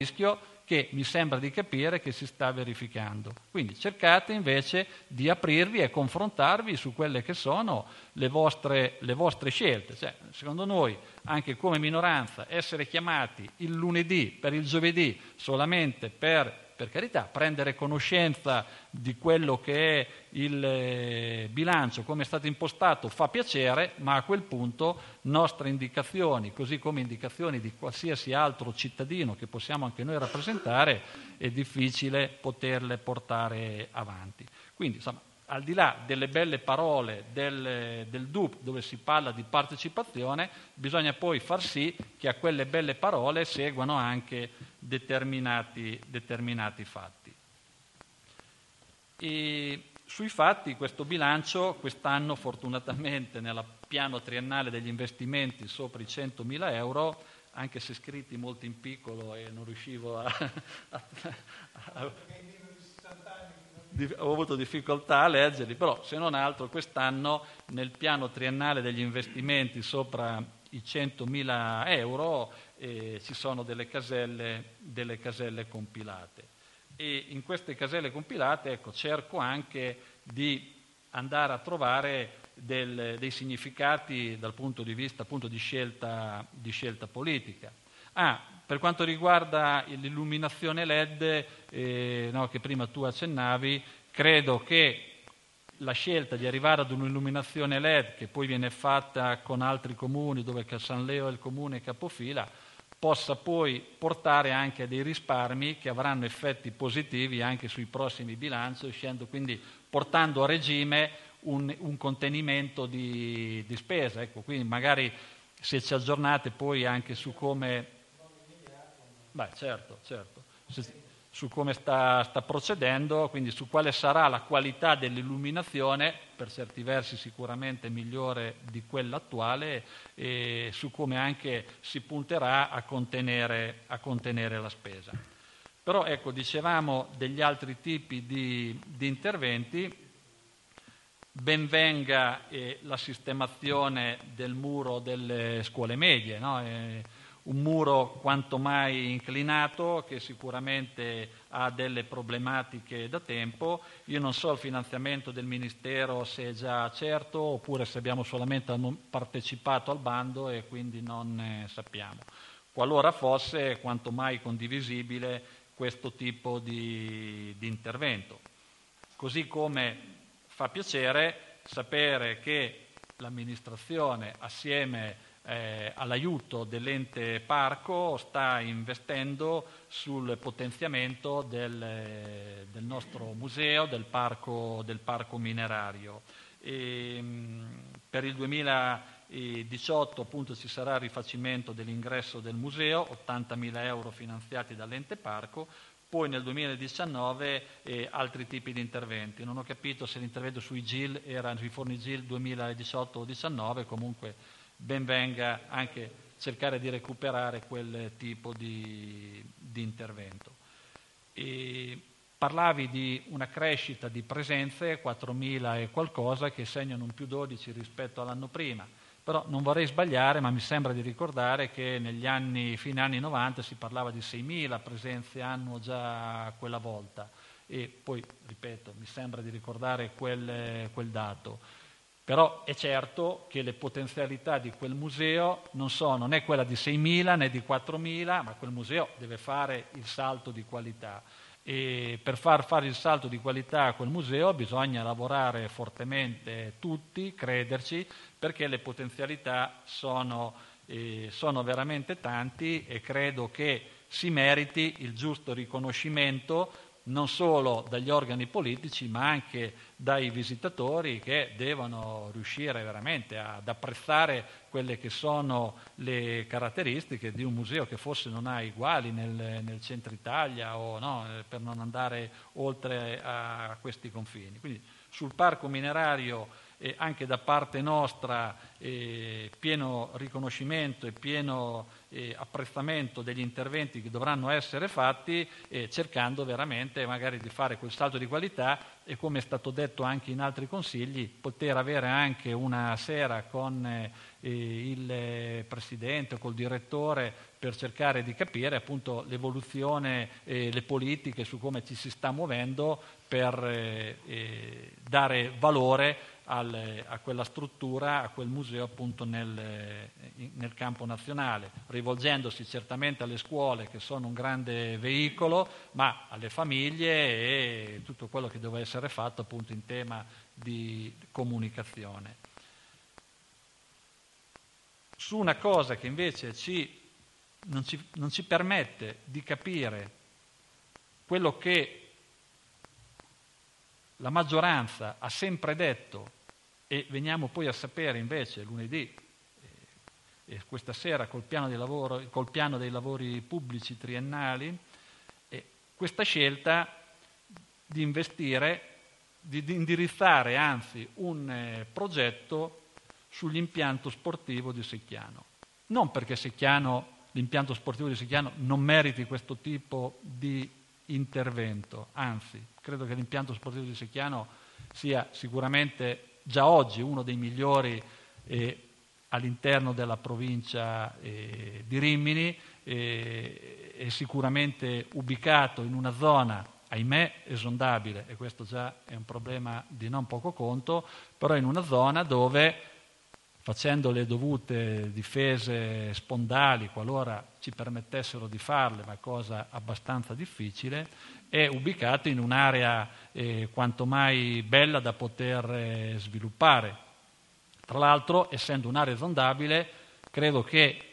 rischio che mi sembra di capire che si sta verificando. Quindi cercate invece di aprirvi e confrontarvi su quelle che sono le vostre scelte. Cioè, secondo noi, anche come minoranza, essere chiamati il lunedì per il giovedì solamente per carità, prendere conoscenza di quello che è il bilancio, come è stato impostato, fa piacere, ma a quel punto nostre indicazioni, così come indicazioni di qualsiasi altro cittadino che possiamo anche noi rappresentare, è difficile poterle portare avanti. Quindi, insomma, al di là delle belle parole del DUP dove si parla di partecipazione, bisogna poi far sì che a quelle belle parole seguano anche determinati fatti. E sui fatti, questo bilancio quest'anno fortunatamente nel piano triennale degli investimenti sopra i 100.000 euro, anche se scritti molto in piccolo e non riuscivo ho avuto difficoltà a leggerli, però se non altro quest'anno nel piano triennale degli investimenti sopra i 100.000 euro ci sono delle caselle compilate. E in queste caselle compilate cerco anche di andare a trovare dei significati dal punto di vista appunto di scelta politica. Per quanto riguarda l'illuminazione LED, che prima tu accennavi, credo che la scelta di arrivare ad un'illuminazione LED che poi viene fatta con altri comuni, dove San Leo è il comune capofila, possa poi portare anche a dei risparmi che avranno effetti positivi anche sui prossimi bilanci, quindi portando a regime un contenimento di spesa. Ecco, quindi magari se ci aggiornate poi anche su come... certo. Su come sta procedendo, quindi su quale sarà la qualità dell'illuminazione, per certi versi sicuramente migliore di quella attuale, e su come anche si punterà a contenere la spesa. Però dicevamo degli altri tipi di interventi. Ben venga la sistemazione del muro delle scuole medie, no? Un muro quanto mai inclinato che sicuramente ha delle problematiche da tempo. Io non so il finanziamento del Ministero se è già certo oppure se abbiamo solamente partecipato al bando e quindi non ne sappiamo. Qualora fosse, quanto mai condivisibile questo tipo di intervento. Così come fa piacere sapere che l'amministrazione assieme all'aiuto dell'ente parco sta investendo sul potenziamento del nostro museo, del parco minerario. Per il 2018 appunto ci sarà il rifacimento dell'ingresso del museo, 80.000 euro finanziati dall'ente parco. Poi nel 2019 altri tipi di interventi. Non ho capito se l'intervento sui GIL era i riformi GIL 2018 o 2019, comunque ben venga anche cercare di recuperare quel tipo di intervento. Parlavi di una crescita di presenze, 4.000 e qualcosa, che segnano un più 12 rispetto all'anno prima. Però non vorrei sbagliare, ma mi sembra di ricordare che fine anni 90 si parlava di 6.000 presenze annuo già quella volta. E poi, ripeto, mi sembra di ricordare quel dato. Però è certo che le potenzialità di quel museo non è quella di 6.000 né di 4.000, ma quel museo deve fare il salto di qualità. E per far fare il salto di qualità a quel museo bisogna lavorare fortemente tutti, crederci, perché le potenzialità sono veramente tanti e credo che si meriti il giusto riconoscimento non solo dagli organi politici ma anche dai visitatori, che devono riuscire veramente ad apprezzare quelle che sono le caratteristiche di un museo che forse non ha uguali nel centro Italia o no, per non andare oltre a questi confini. Quindi sul parco minerario anche da parte nostra pieno riconoscimento e pieno apprezzamento degli interventi che dovranno essere fatti, cercando veramente magari di fare quel salto di qualità e, come è stato detto anche in altri consigli, poter avere anche una sera con il presidente o col direttore per cercare di capire appunto l'evoluzione e le politiche su come ci si sta muovendo per dare valore a quella struttura, a quel museo appunto nel campo nazionale, rivolgendosi certamente alle scuole che sono un grande veicolo, ma alle famiglie e tutto quello che deve essere fatto appunto in tema di comunicazione. Su una cosa che invece non ci permette di capire quello che la maggioranza ha sempre detto, e veniamo poi a sapere invece lunedì e questa sera col piano dei lavori pubblici triennali, questa scelta di investire, di indirizzare anzi un progetto sull'impianto sportivo di Secchiano. Non perché l'impianto sportivo di Secchiano non meriti questo tipo di intervento, anzi, credo che l'impianto sportivo di Secchiano sia sicuramente già oggi uno dei migliori all'interno della provincia di Rimini, è sicuramente ubicato in una zona, ahimè, esondabile, e questo già è un problema di non poco conto, però in una zona dove, facendo le dovute difese spondali, qualora ci permettessero di farle, ma cosa abbastanza difficile, è ubicato in un'area quanto mai bella da poter sviluppare. Tra l'altro, essendo un'area esondabile, credo che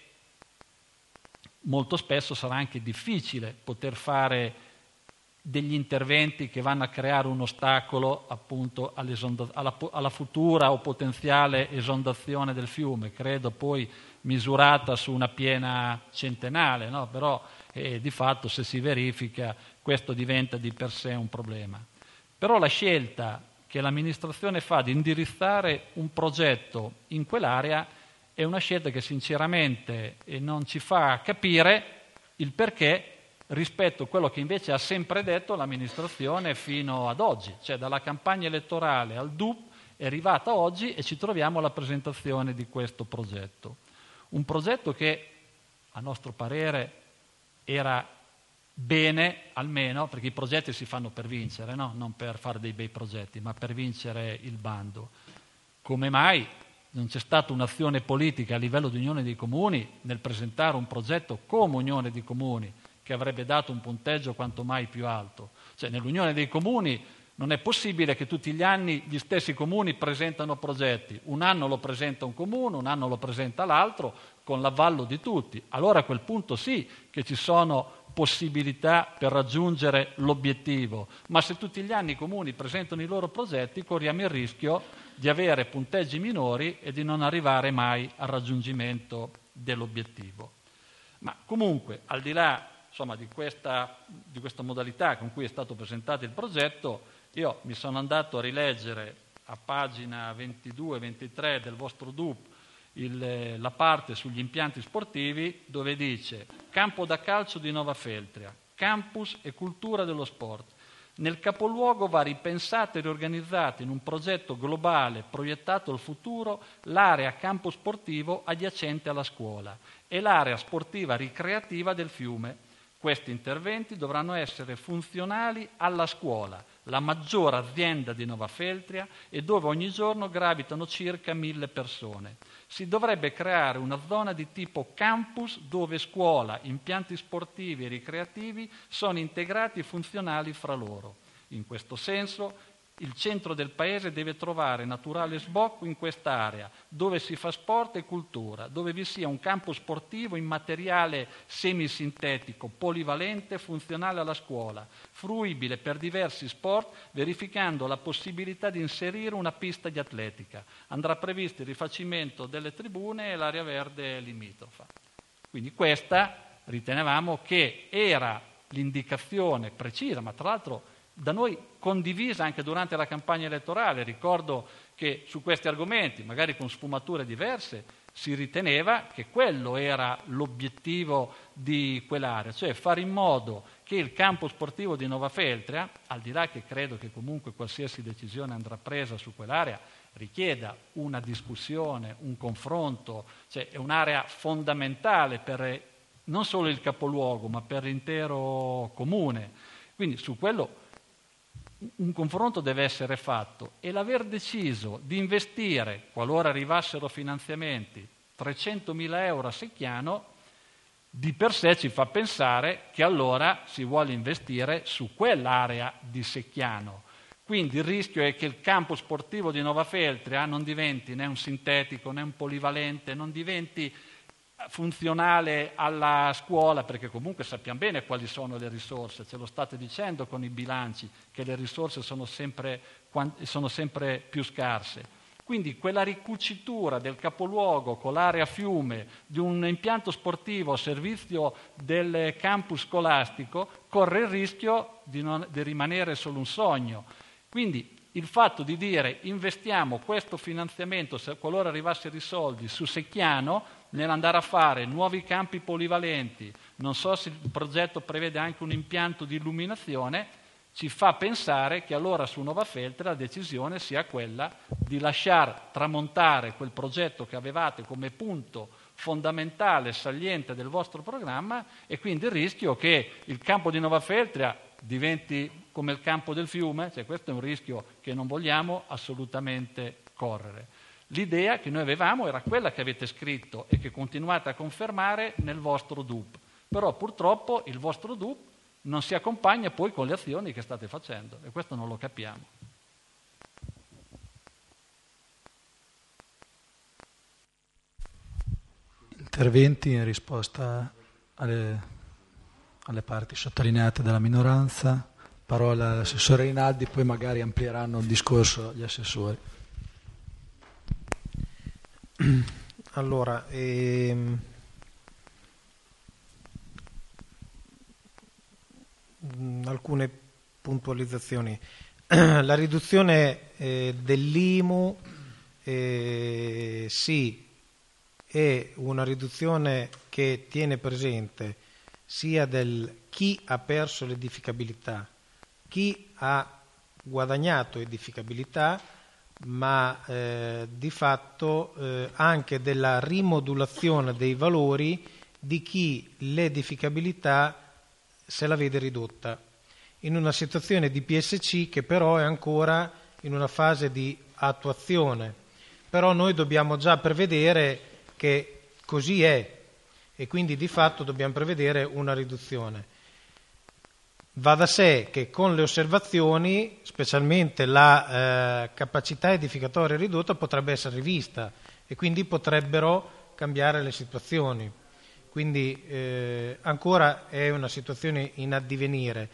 molto spesso sarà anche difficile poter fare degli interventi che vanno a creare un ostacolo appunto alla futura o potenziale esondazione del fiume, credo poi misurata su una piena centenale, no? Però di fatto se si verifica questo diventa di per sé un problema. Però la scelta che l'amministrazione fa di indirizzare un progetto in quell'area è una scelta che sinceramente non ci fa capire il perché rispetto a quello che invece ha sempre detto l'amministrazione fino ad oggi, cioè dalla campagna elettorale al DUP è arrivata oggi e ci troviamo alla presentazione di questo progetto. Un progetto che a nostro parere era bene, almeno perché i progetti si fanno per vincere, no? Non per fare dei bei progetti, ma per vincere il bando. Come mai non c'è stata un'azione politica a livello di Unione dei Comuni nel presentare un progetto come Unione di Comuni che avrebbe dato un punteggio quanto mai più alto? Cioè, nell'Unione dei Comuni non è possibile che tutti gli anni gli stessi comuni presentano progetti. Un anno lo presenta un comune, un anno lo presenta l'altro, con l'avvallo di tutti. Allora a quel punto sì che ci sono possibilità per raggiungere l'obiettivo, ma se tutti gli anni i comuni presentano i loro progetti corriamo il rischio di avere punteggi minori e di non arrivare mai al raggiungimento dell'obiettivo. Ma comunque, al di là di questa modalità con cui è stato presentato il progetto, io mi sono andato a rileggere a pagina 22-23 del vostro DUP la parte sugli impianti sportivi, dove dice: campo da calcio di Nova Feltria, campus e cultura dello sport. Nel capoluogo va ripensata e riorganizzata in un progetto globale proiettato al futuro l'area campo sportivo adiacente alla scuola e l'area sportiva ricreativa del fiume. Questi interventi dovranno essere funzionali alla scuola, la maggiore azienda di Nova Feltria e dove ogni giorno gravitano circa 1000 persone. Si dovrebbe creare una zona di tipo campus dove scuola, impianti sportivi e ricreativi sono integrati e funzionali fra loro. In questo senso, il centro del paese deve trovare naturale sbocco in quest'area, dove si fa sport e cultura, dove vi sia un campo sportivo in materiale semisintetico, polivalente, funzionale alla scuola, fruibile per diversi sport, verificando la possibilità di inserire una pista di atletica. Andrà previsto il rifacimento delle tribune e l'area verde limitrofa. Quindi questa ritenevamo che era l'indicazione precisa, ma tra l'altro da noi condivisa anche durante la campagna elettorale. Ricordo che su questi argomenti, magari con sfumature diverse, si riteneva che quello era l'obiettivo di quell'area, cioè fare in modo che il campo sportivo di Nova Feltria, al di là che credo che comunque qualsiasi decisione andrà presa su quell'area richieda una discussione, un confronto, cioè è un'area fondamentale per non solo il capoluogo, ma per l'intero comune. Quindi su quello un confronto deve essere fatto, e l'aver deciso di investire, qualora arrivassero finanziamenti, 300.000 euro a Secchiano, di per sé ci fa pensare che allora si vuole investire su quell'area di Secchiano. Quindi il rischio è che il campo sportivo di Nova Feltria non diventi né un sintetico né un polivalente, non diventi funzionale alla scuola, perché comunque sappiamo bene quali sono le risorse, ce lo state dicendo con i bilanci, che le risorse sono sempre più scarse. Quindi quella ricucitura del capoluogo con l'area fiume, di un impianto sportivo a servizio del campus scolastico, corre il rischio di rimanere solo un sogno. Quindi il fatto di dire investiamo questo finanziamento, qualora arrivassero i soldi, su Secchiano, nell'andare a fare nuovi campi polivalenti, non so se il progetto prevede anche un impianto di illuminazione, ci fa pensare che allora su Nova Feltria la decisione sia quella di lasciar tramontare quel progetto che avevate come punto fondamentale, saliente del vostro programma, e quindi il rischio che il campo di Nova Feltria diventi come il campo del fiume, cioè questo è un rischio che non vogliamo assolutamente correre. L'idea che noi avevamo era quella che avete scritto e che continuate a confermare nel vostro DUP, però purtroppo il vostro DUP non si accompagna poi con le azioni che state facendo, e questo non lo capiamo. Interventi in risposta alle parti sottolineate dalla minoranza. Parola all'assessore Rinaldi, poi magari amplieranno il discorso gli assessori. Allora, alcune puntualizzazioni. La riduzione dell'IMU sì, è una riduzione che tiene presente sia del chi ha perso l'edificabilità, chi ha guadagnato edificabilità, ma di fatto anche della rimodulazione dei valori di chi l'edificabilità se la vede ridotta, in una situazione di PSC che però è ancora in una fase di attuazione. Però noi dobbiamo già prevedere che così è, e quindi di fatto dobbiamo prevedere una riduzione. Va da sé che con le osservazioni, specialmente la capacità edificatoria ridotta potrebbe essere rivista e quindi potrebbero cambiare le situazioni. Quindi ancora è una situazione in addivenire,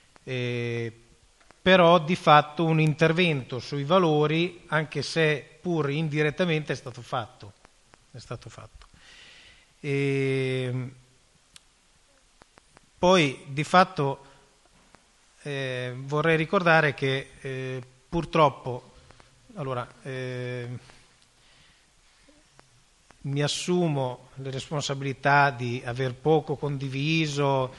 però di fatto un intervento sui valori, anche se pur indirettamente, è stato fatto. Poi di fatto vorrei ricordare che purtroppo mi assumo le responsabilità di aver poco condiviso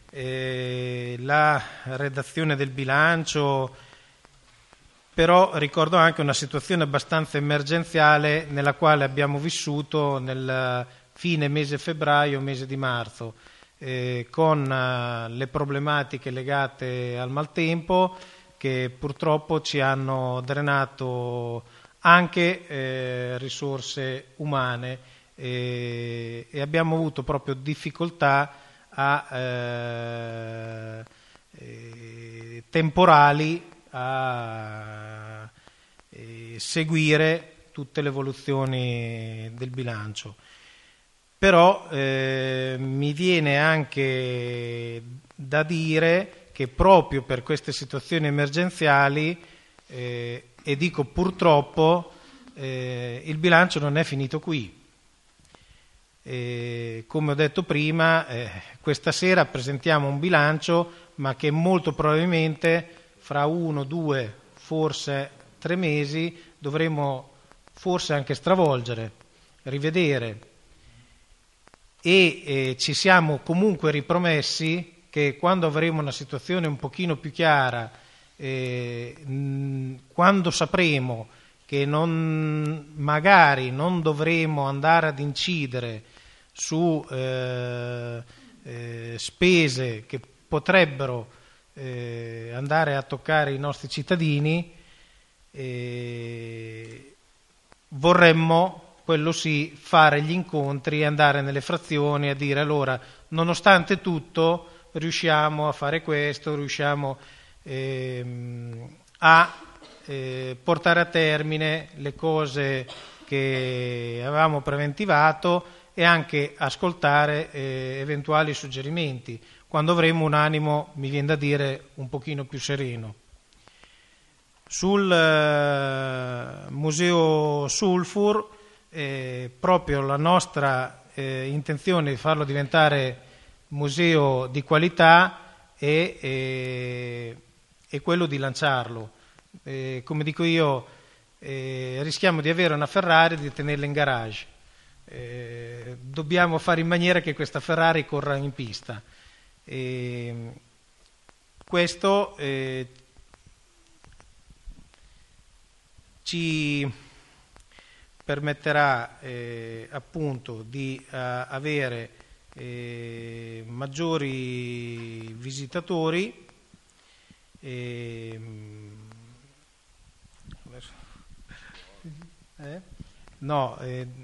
la redazione del bilancio, però ricordo anche una situazione abbastanza emergenziale nella quale abbiamo vissuto nel fine mese febbraio, mese di marzo, con le problematiche legate al maltempo che purtroppo ci hanno drenato anche risorse umane e abbiamo avuto proprio difficoltà temporali a seguire tutte le evoluzioni del bilancio. Però mi viene anche da dire che proprio per queste situazioni emergenziali, e dico purtroppo, il bilancio non è finito qui. Come ho detto prima, questa sera presentiamo un bilancio, ma che molto probabilmente fra 1, 2, forse 3 mesi dovremo forse anche stravolgere, rivedere, e ci siamo comunque ripromessi che quando avremo una situazione un pochino più chiara, quando sapremo che magari non dovremo andare ad incidere su spese che potrebbero andare a toccare i nostri cittadini, vorremmo, quello sì, fare gli incontri e andare nelle frazioni a dire: allora, nonostante tutto riusciamo a fare questo, riusciamo a portare a termine le cose che avevamo preventivato e anche ascoltare eventuali suggerimenti, quando avremo un animo, mi viene da dire, un pochino più sereno. Sul Museo Sulfur, proprio la nostra intenzione di farlo diventare museo di qualità è quello di lanciarlo. Come dico io, rischiamo di avere una Ferrari e di tenerla in garage. Dobbiamo fare in maniera che questa Ferrari corra in pista. Questo ci permetterà appunto di avere maggiori visitatori. No,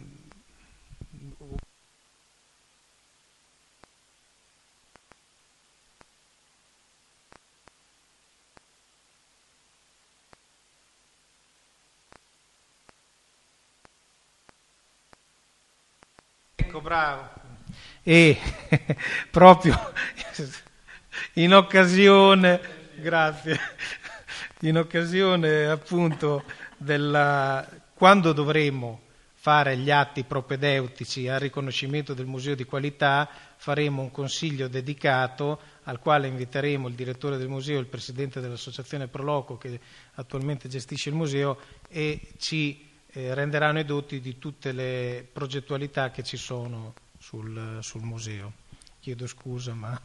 ecco, bravo. E proprio in occasione, grazie, in occasione appunto quando dovremo fare gli atti propedeutici al riconoscimento del museo di qualità, faremo un consiglio dedicato al quale inviteremo il direttore del museo e il presidente dell'associazione Proloco, che attualmente gestisce il museo, e ci renderanno edotti di tutte le progettualità che ci sono sul museo. Chiedo scusa, ma...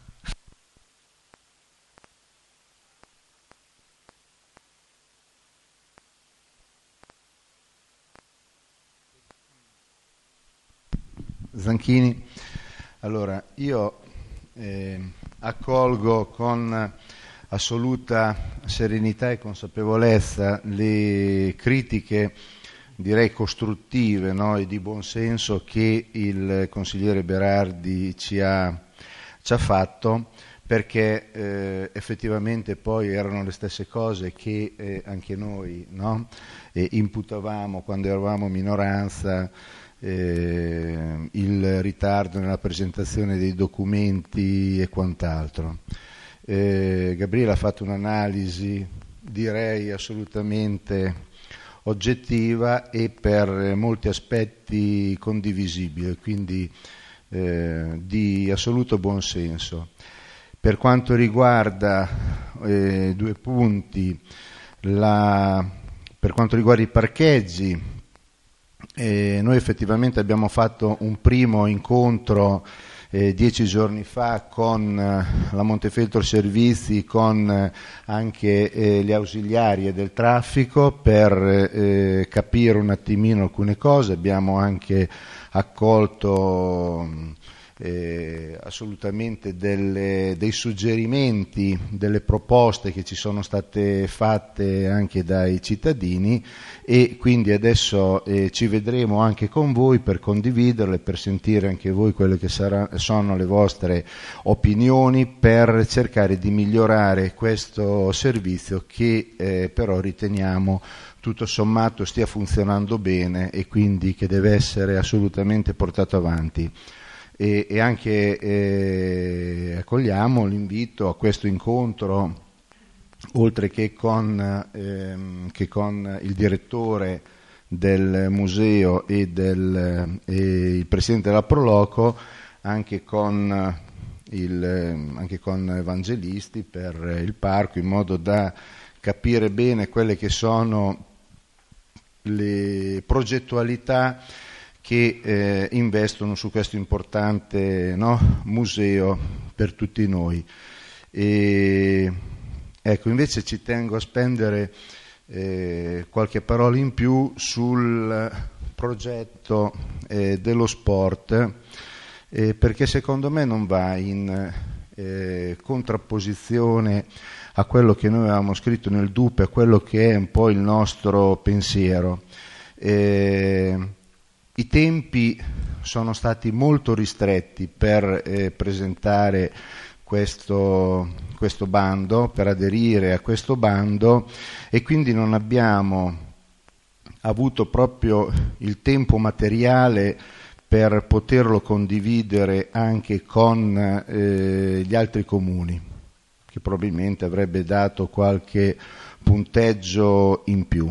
Zanchini, allora io accolgo con assoluta serenità e consapevolezza le critiche, direi costruttive, no, e di buonsenso che il consigliere Berardi ci ha fatto, perché effettivamente poi erano le stesse cose che anche noi, no, imputavamo quando eravamo minoranza. Il ritardo nella presentazione dei documenti e quant'altro. Gabriele ha fatto un'analisi, direi assolutamente oggettiva e per molti aspetti condivisibile, quindi di assoluto buonsenso. Per quanto riguarda due punti, per quanto riguarda i parcheggi, noi effettivamente abbiamo fatto un primo incontro 10 giorni fa con la Montefeltro Servizi, con anche gli ausiliari del traffico, per capire un attimino alcune cose. Abbiamo anche accolto assolutamente dei suggerimenti, delle proposte che ci sono state fatte anche dai cittadini, e quindi adesso ci vedremo anche con voi per condividerle, per sentire anche voi quelle che sono le vostre opinioni, per cercare di migliorare questo servizio che però riteniamo tutto sommato stia funzionando bene e quindi che deve essere assolutamente portato avanti. E anche accogliamo l'invito a questo incontro, oltre che con il direttore del museo e il presidente della Proloco, anche con evangelisti per il parco, in modo da capire bene quelle che sono le progettualità che investono su questo importante, no, museo per tutti noi. E, ecco, invece ci tengo a spendere qualche parola in più sul progetto dello sport, perché secondo me non va in contrapposizione a quello che noi avevamo scritto nel DUP, a quello che è un po' il nostro pensiero. I tempi sono stati molto ristretti per presentare questo bando, per aderire a questo bando, e quindi non abbiamo avuto proprio il tempo materiale per poterlo condividere anche con gli altri comuni, che probabilmente avrebbe dato qualche punteggio in più.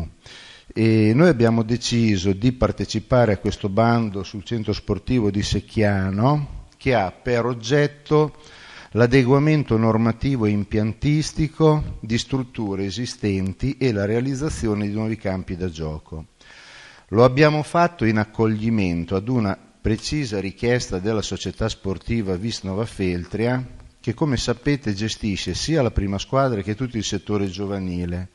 E noi abbiamo deciso di partecipare a questo bando sul centro sportivo di Secchiano, che ha per oggetto l'adeguamento normativo e impiantistico di strutture esistenti e la realizzazione di nuovi campi da gioco. Lo abbiamo fatto in accoglimento ad una precisa richiesta della società sportiva Visnova Feltria, che come sapete gestisce sia la prima squadra che tutto il settore giovanile,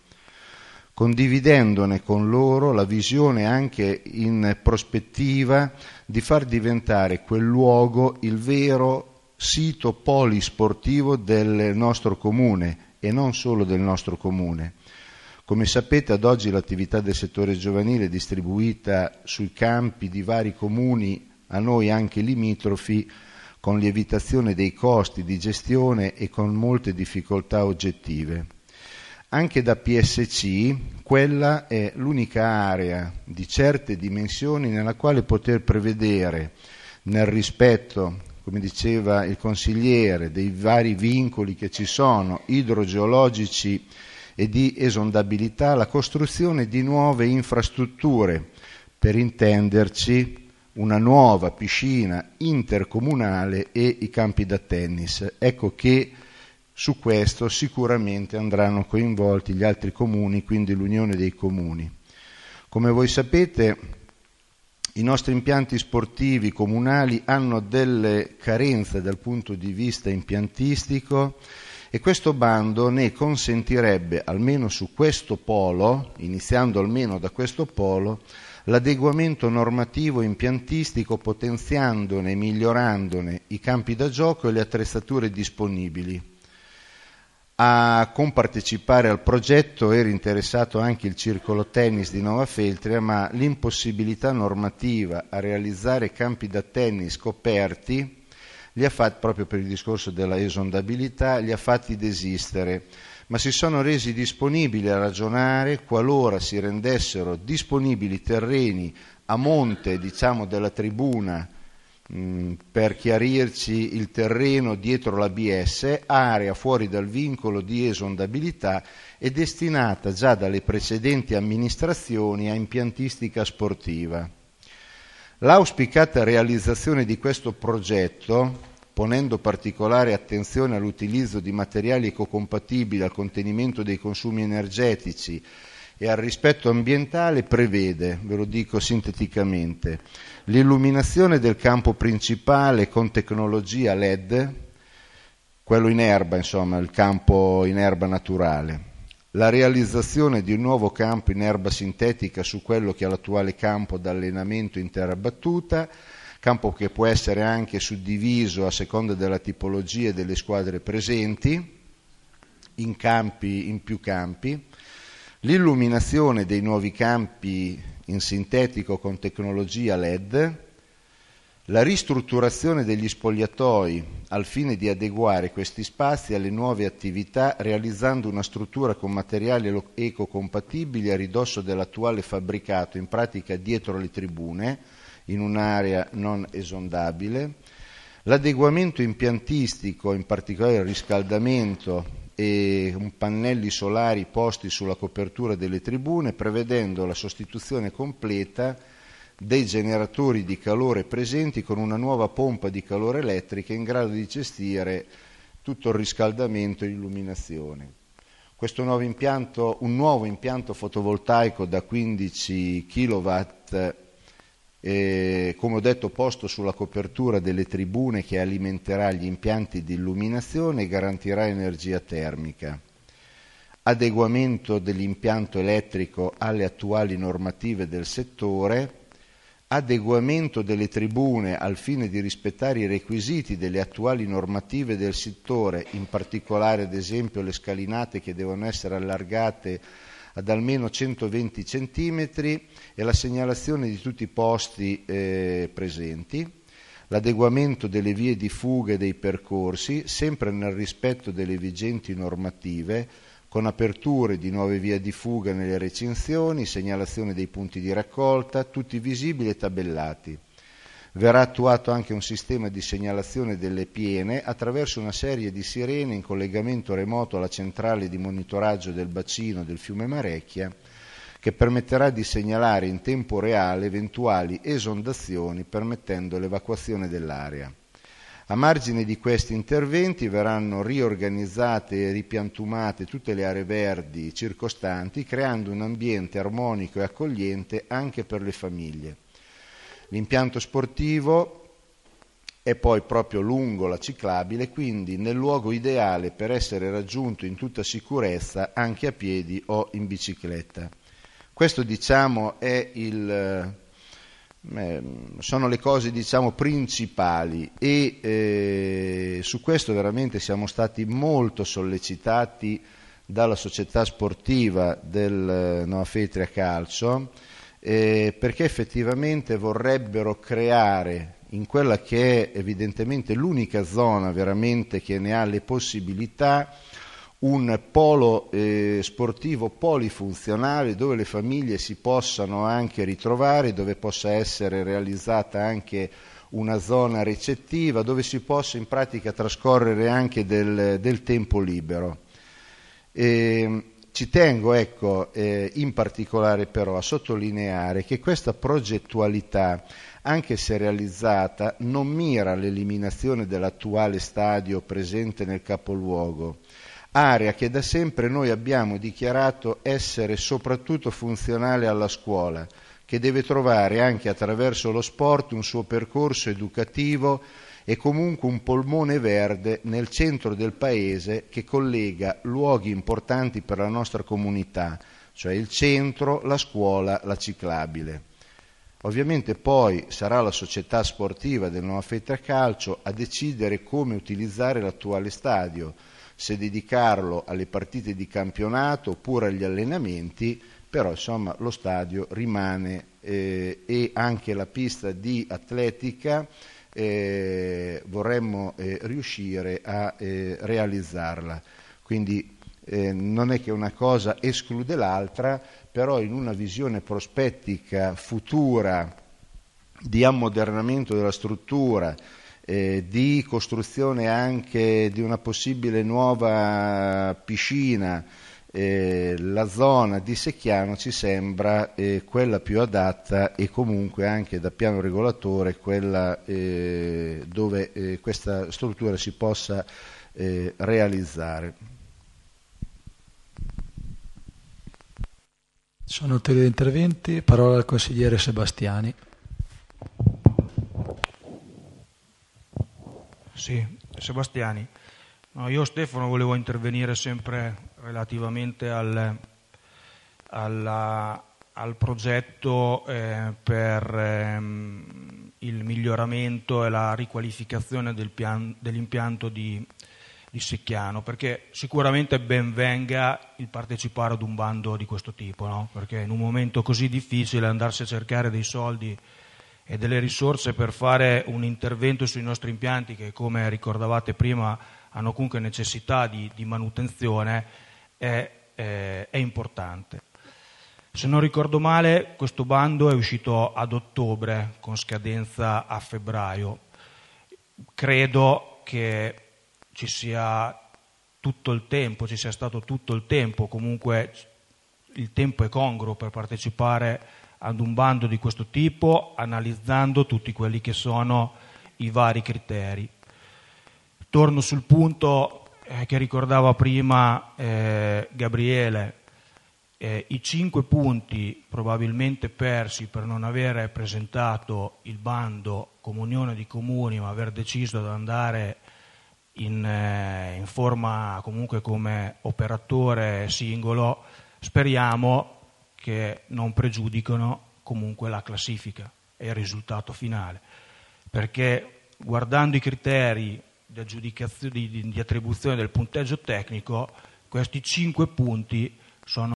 condividendone con loro la visione anche in prospettiva di far diventare quel luogo il vero sito polisportivo del nostro comune, e non solo del nostro comune. Come sapete, ad oggi l'attività del settore giovanile è distribuita sui campi di vari comuni, a noi anche limitrofi, con lievitazione dei costi di gestione e con molte difficoltà oggettive. Anche da PSC, quella è l'unica area di certe dimensioni nella quale poter prevedere, nel rispetto, come diceva il consigliere, dei vari vincoli che ci sono, idrogeologici e di esondabilità, la costruzione di nuove infrastrutture, per intenderci una nuova piscina intercomunale e i campi da tennis. Ecco che su questo sicuramente andranno coinvolti gli altri comuni, quindi l'Unione dei Comuni. Come voi sapete, i nostri impianti sportivi comunali hanno delle carenze dal punto di vista impiantistico, e questo bando ne consentirebbe, almeno su questo polo, iniziando almeno da questo polo, l'adeguamento normativo e impiantistico, potenziandone e migliorandone i campi da gioco e le attrezzature disponibili. A compartecipare al progetto era interessato anche il Circolo Tennis di Nova Feltria, ma l'impossibilità normativa a realizzare campi da tennis coperti li ha fatti, proprio per il discorso della esondabilità, li ha fatti desistere, ma si sono resi disponibili a ragionare qualora si rendessero disponibili terreni a monte, diciamo, della tribuna, per chiarirci il terreno dietro l'ABS, area fuori dal vincolo di esondabilità e destinata già dalle precedenti amministrazioni a impiantistica sportiva. L'auspicata realizzazione di questo progetto, ponendo particolare attenzione all'utilizzo di materiali ecocompatibili, al contenimento dei consumi energetici e al rispetto ambientale, prevede, ve lo dico sinteticamente, l'illuminazione del campo principale con tecnologia LED, quello in erba, insomma, il campo in erba naturale, la realizzazione di un nuovo campo in erba sintetica su quello che è l'attuale campo d'allenamento in terra battuta, campo che può essere anche suddiviso a seconda della tipologia delle squadre presenti, in più campi, l'illuminazione dei nuovi campi in sintetico con tecnologia LED, la ristrutturazione degli spogliatoi al fine di adeguare questi spazi alle nuove attività, realizzando una struttura con materiali ecocompatibili a ridosso dell'attuale fabbricato, in pratica dietro le tribune, in un'area non esondabile, l'adeguamento impiantistico, in particolare il riscaldamento e pannelli solari posti sulla copertura delle tribune, prevedendo la sostituzione completa dei generatori di calore presenti con una nuova pompa di calore elettrica in grado di gestire tutto il riscaldamento e l'illuminazione. Questo nuovo impianto, un nuovo impianto fotovoltaico da 15 kW, come ho detto, posto sulla copertura delle tribune, che alimenterà gli impianti di illuminazione e garantirà energia termica. Adeguamento dell'impianto elettrico alle attuali normative del settore, adeguamento delle tribune al fine di rispettare i requisiti delle attuali normative del settore, in particolare ad esempio le scalinate che devono essere allargate ad almeno 120 centimetri e la segnalazione di tutti i posti presenti, l'adeguamento delle vie di fuga e dei percorsi, sempre nel rispetto delle vigenti normative, con aperture di nuove vie di fuga nelle recinzioni, segnalazione dei punti di raccolta, tutti visibili e tabellati. Verrà attuato anche un sistema di segnalazione delle piene attraverso una serie di sirene in collegamento remoto alla centrale di monitoraggio del bacino del fiume Marecchia, che permetterà di segnalare in tempo reale eventuali esondazioni, permettendo l'evacuazione dell'area. A margine di questi interventi verranno riorganizzate e ripiantumate tutte le aree verdi circostanti, creando un ambiente armonico e accogliente anche per le famiglie. L'impianto sportivo è poi proprio lungo la ciclabile, quindi nel luogo ideale per essere raggiunto in tutta sicurezza anche a piedi o in bicicletta. Questo, diciamo, sono le cose, diciamo, principali e su questo veramente siamo stati molto sollecitati dalla società sportiva del Nova Feltria Calcio, perché effettivamente vorrebbero creare in quella che è evidentemente l'unica zona veramente che ne ha le possibilità un polo sportivo polifunzionale dove le famiglie si possano anche ritrovare, dove possa essere realizzata anche una zona ricettiva, dove si possa in pratica trascorrere anche del tempo libero. Ci tengo, in particolare però a sottolineare che questa progettualità, anche se realizzata, non mira all'eliminazione dell'attuale stadio presente nel capoluogo, area che da sempre noi abbiamo dichiarato essere soprattutto funzionale alla scuola, che deve trovare anche attraverso lo sport un suo percorso educativo e comunque un polmone verde nel centro del paese che collega luoghi importanti per la nostra comunità, cioè il centro, la scuola, la ciclabile. Ovviamente poi sarà la società sportiva del Nova Feltria Calcio a decidere come utilizzare l'attuale stadio, se dedicarlo alle partite di campionato oppure agli allenamenti, però insomma lo stadio rimane e anche la pista di atletica vorremmo riuscire a realizzarla. Quindi non è che una cosa esclude l'altra, però in una visione prospettica futura di ammodernamento della struttura, di costruzione anche di una possibile nuova piscina, la zona di Secchiano ci sembra quella più adatta e comunque anche da piano regolatore quella dove questa struttura si possa realizzare. Sono ulteriori interventi, parola al consigliere Sebastiani. Sì, Sebastiani. No, io Stefano volevo intervenire sempre relativamente al progetto per il miglioramento e la riqualificazione dell'impianto di Secchiano, perché sicuramente ben venga il partecipare ad un bando di questo tipo, no? Perché in un momento così difficile andarsi a cercare dei soldi e delle risorse per fare un intervento sui nostri impianti che, come ricordavate prima, hanno comunque necessità di manutenzione, è importante. Se non ricordo male, questo bando è uscito ad ottobre con scadenza a febbraio. Credo che ci sia stato tutto il tempo, comunque il tempo è congruo per partecipare ad un bando di questo tipo, analizzando tutti quelli che sono i vari criteri. Torno sul punto che ricordava prima Gabriele, i 5 punti probabilmente persi per non avere presentato il bando come Unione di Comuni, ma aver deciso di andare in forma comunque come operatore singolo, speriamo che non pregiudicano comunque la classifica, è il risultato finale, perché guardando i criteri di aggiudicazione, di attribuzione del punteggio tecnico, questi 5 punti sono